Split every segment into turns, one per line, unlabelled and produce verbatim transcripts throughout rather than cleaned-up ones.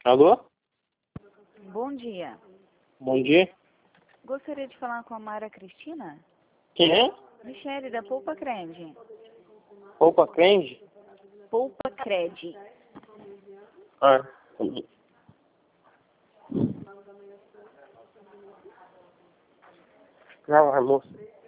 Alô?
Bom dia.
Bom dia.
Gostaria de falar com a Mara Cristina?
Quem é?
Michele, da Poupa Cred.
Opa, Crendy?
Poupa Cred.
Ah. Já vai, moça.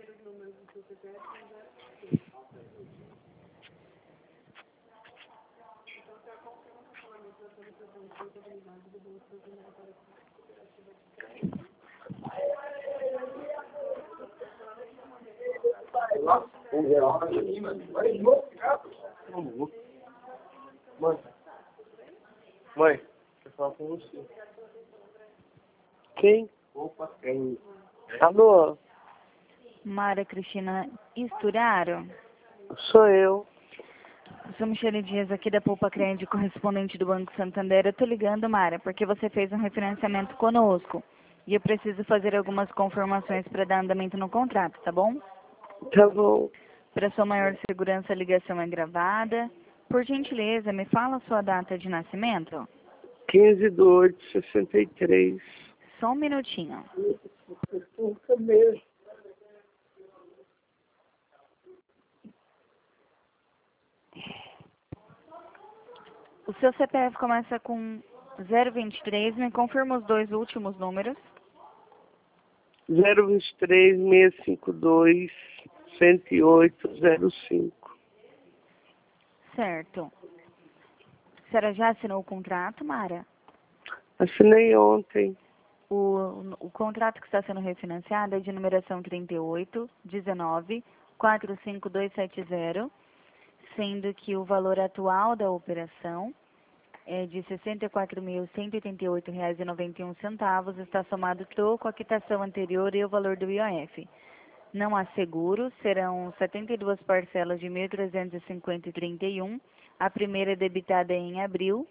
Mãe, mãe, eu falo com você. Quem? Opa, quem? Alô?
Mara Cristina Esturaro.
Sou eu.
Eu sou Michele Dias, aqui da Poupa Cred, correspondente do Banco Santander. Eu tô ligando, Mara, porque você fez um refinanciamento conosco. E eu preciso fazer algumas confirmações para dar andamento no contrato, tá bom?
Tá bom.
Para sua maior segurança, a ligação é gravada. Por gentileza, me fala a sua data de nascimento.
quinze de oito de sessenta e três.
Só um minutinho.
Nunca mesmo.
O seu C P F começa com zero vinte e três, me confirma os dois últimos números.
zero vinte e três, seiscentos e cinquenta e dois, cento e oito, zero cinco.
Certo. A senhora já assinou o contrato, Mara?
Assinei ontem.
O, o contrato que está sendo refinanciado é de numeração trinta e oito, dezenove, quatro cinco dois sete zero, sendo que o valor atual da operação é de sessenta e quatro mil, cento e oitenta e oito reais e noventa e um centavos, está somado troco, a quitação anterior e o valor do I O F. Não há seguro, serão setenta e duas parcelas de mil trezentos e cinquenta reais e trinta e um. A primeira é debitada em abril.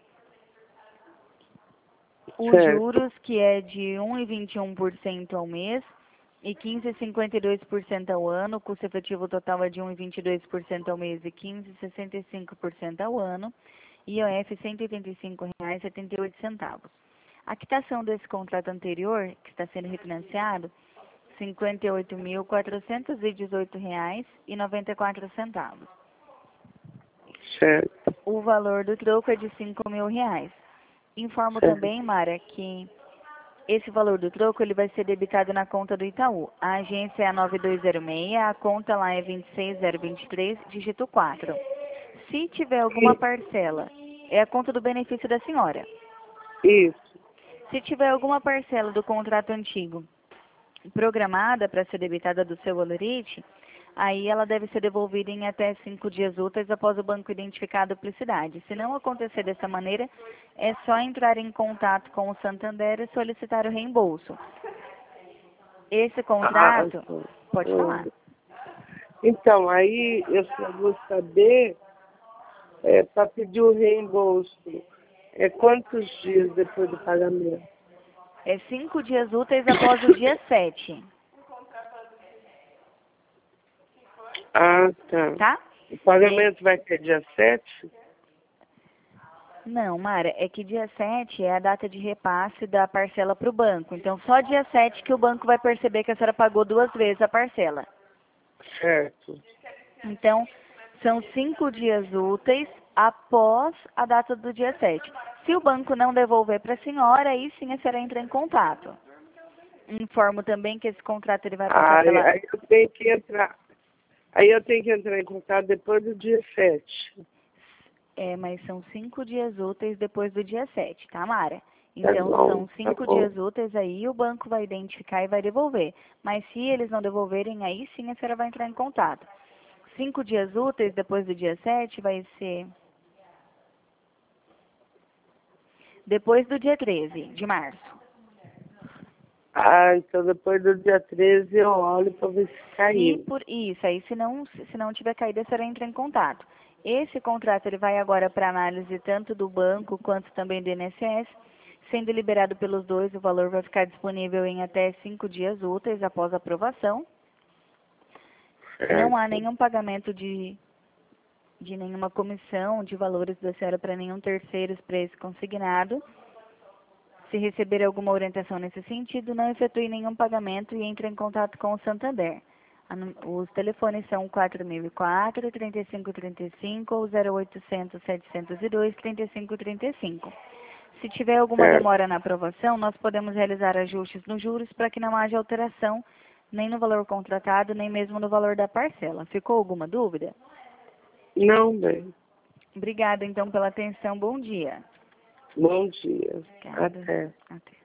Os
Certo.
juros, que é de um vírgula vinte e um por cento ao mês e quinze vírgula cinquenta e dois por cento ao ano. O custo efetivo total é de um vírgula vinte e dois por cento ao mês e quinze vírgula sessenta e cinco por cento ao ano. I O F cento e oitenta e cinco reais e setenta e oito centavos. A quitação desse contrato anterior, que está sendo refinanciado, cinquenta e oito mil, quatrocentos e dezoito reais e noventa e quatro centavos.
Certo.
O valor do troco é de cinco mil reais. Informo
Certo.
também, Mara, que esse valor do troco ele vai ser debitado na conta do Itaú. A agência é a nove dois zero seis, a conta lá é vinte e seis zero vinte e três, dígito quatro. Se tiver alguma parcela, é a conta do benefício da senhora.
Isso.
Se tiver alguma parcela do contrato antigo programada para ser debitada do seu valorite, aí ela deve ser devolvida em até cinco dias úteis após o banco identificar a duplicidade. Se não acontecer dessa maneira, é só entrar em contato com o Santander e solicitar o reembolso. Esse contrato,
Ah, então.
pode falar.
Então, aí eu só vou saber é, para pedir o reembolso. É quantos dias depois do pagamento?
É cinco dias úteis após o dia sete,
Ah, tá.
tá?
O pagamento vai ser dia sete?
Não, Mara, é que dia sete é a data de repasse da parcela para o banco. Então, só dia sete que o banco vai perceber que a senhora pagou duas vezes a parcela.
Certo.
Então, são cinco dias úteis após a data do dia sete. Se o banco não devolver para a senhora, aí sim a senhora entra em contato. Informo também que esse contrato ele vai passar
Aí,
pela...
aí eu tenho que entrar. Aí eu tenho que entrar em contato depois do dia sete.
É, mas são cinco dias úteis depois do dia sete, tá, Mara?
Tá
Então,
bom,
são
tá
cinco
bom.
dias úteis aí, o banco vai identificar e vai devolver. Mas se eles não devolverem, aí sim a senhora vai entrar em contato. Cinco dias úteis depois do dia sete vai ser depois do dia treze de março.
Ah, então depois do dia treze eu olho para ver se
Se
caiu.
por isso, aí se não, se não tiver caído, a senhora entra em contato. Esse contrato ele vai agora para análise tanto do banco quanto também do I N S S. Sendo liberado pelos dois, o valor vai ficar disponível em até cinco dias úteis após a aprovação. Não há
Certo.
nenhum pagamento de, de nenhuma comissão de valores da senhora para nenhum terceiro para esse consignado. Se receber alguma orientação nesse sentido, não efetue nenhum pagamento e entre em contato com o Santander. Os telefones são quatro mil e quatro, trinta e cinco trinta e cinco ou zero oitocentos, setecentos e dois, trinta e cinco trinta e cinco. Se tiver alguma
Certo.
demora na aprovação, nós podemos realizar ajustes nos juros para que não haja alteração nem no valor contratado, nem mesmo no valor da parcela. Ficou alguma dúvida?
Não, bem.
Obrigada, então, pela atenção. Bom dia.
Bom dia.
Obrigada.
Até.
Até.